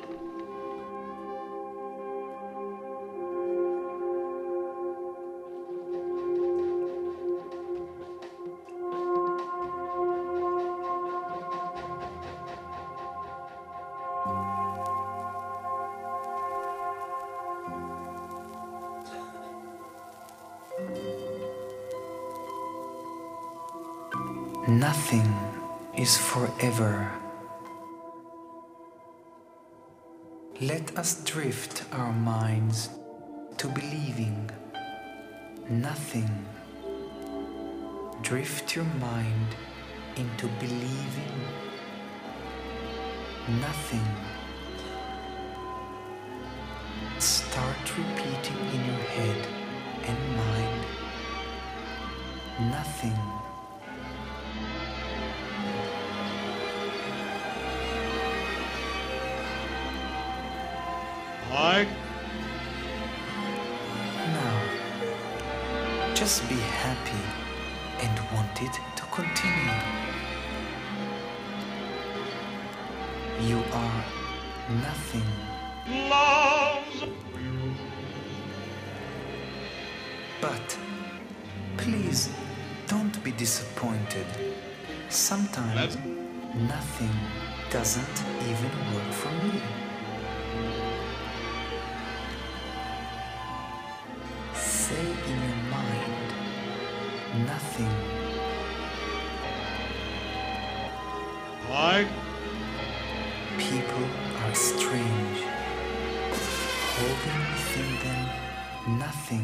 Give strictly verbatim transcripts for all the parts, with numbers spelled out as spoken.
Nothing is forever. Let us drift our minds to believing nothing. Drift your mind into believing nothing. Start repeating in your head and mind nothing. I... Now, just be happy and want it to continue. You are nothing. loves But please don't be disappointed. Sometimes nothing doesn't even work for me. Say in your mind nothing. I... People are strange, holding within them nothing.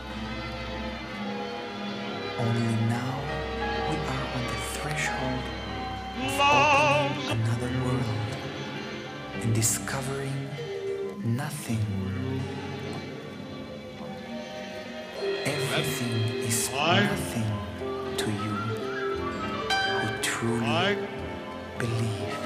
Only now we are on the threshold of opening another world and discovering nothing. Everything is nothing to you who truly I... believe.